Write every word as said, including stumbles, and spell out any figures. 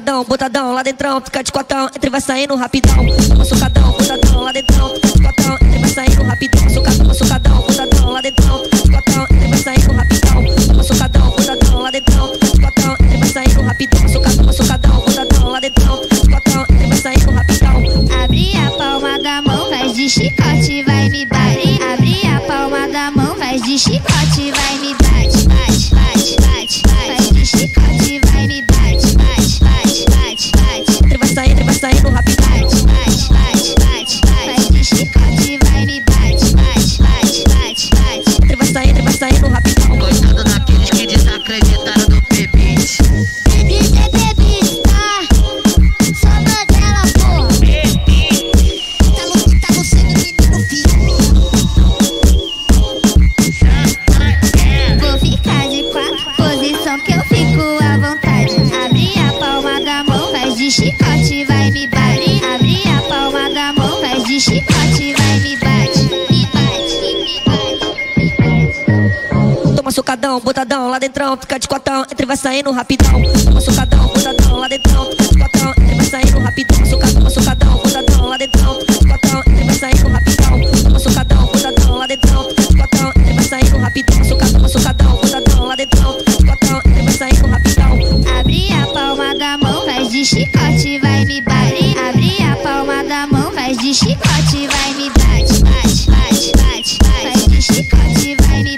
socadão, botadão, lá dentrão, fica de cotão, entre vai saindo rapidão. Toma socadão, botadão, lá dentrão, fica de cotão, entre vai saindo rapidão. Socadão, socadão, botadão, lá dentrão, fica de cotão, entre vai saindo rapidão. Toma socadão, botadão, lá dentrão, fica de cotão, entre vai saindo rapidão. Socadão, socadão, botadão, lá dentrão, fica de cotão, entre vai saindo rapidão. Abre a palma da mão, faz de chicote, vai me bate. Abre a palma da mão, faz de chicote, vai me bate, bate, bate, bate, bate. Faz de chicote, vai me bate, bate, bate, bate, bate. Entre vai saindo, entre vai saindo rapidão. Bate, bate, bate, bate, bate. Faz de chicote, vai me bate, bate, bate, bate, bate. Entre vai saindo, entre vai saindo rapidão. Coitado daqueles que desacreditaram no P-Beat. P-Beat é P-Beat, tá? Só Mandela, pô. Tá louco, tá você no menino filho. Vou ficar de quatro, posição que eu fico à vontade. Abre a palma da mão, faz de chicote, vai me bate. Abre a palma da mão, faz de chicote, vai me bate. Me bate, me bate. Toma socadão, botadão, lá dentrão, fica de cotão, entre vai saindo rapidão. Toma socadão, botadão, lá dentrão, fica de cotão, entre vai saindo rapidão. Socadão, socadão, botadão, lá dentrão, fica de cotão, entre vai saindo rapidão. Toma socadão, botadão, lá dentrão, fica de cotão, entre vai saindo rapidão. Socadão, socadão, botadão, lá dentrão, fica de cotão, entre vai saindo rapidão. Abre a palma da mão, faz de chicote, vai me bate. Abre a palma da mão, faz de chicote, vai me bate, bate, bate, bate, bate. Faz de chicote, vai me